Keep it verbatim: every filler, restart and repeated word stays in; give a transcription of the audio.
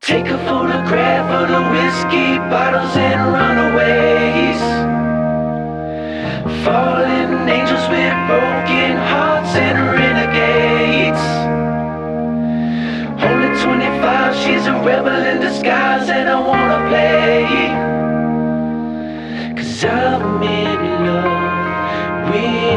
Take a photograph of the whiskey bottles and runaways. Fallen angels with broken hearts and renegades. Only twenty-five, she's a rebel in disguise, and I wanna play. Cause I'm in love with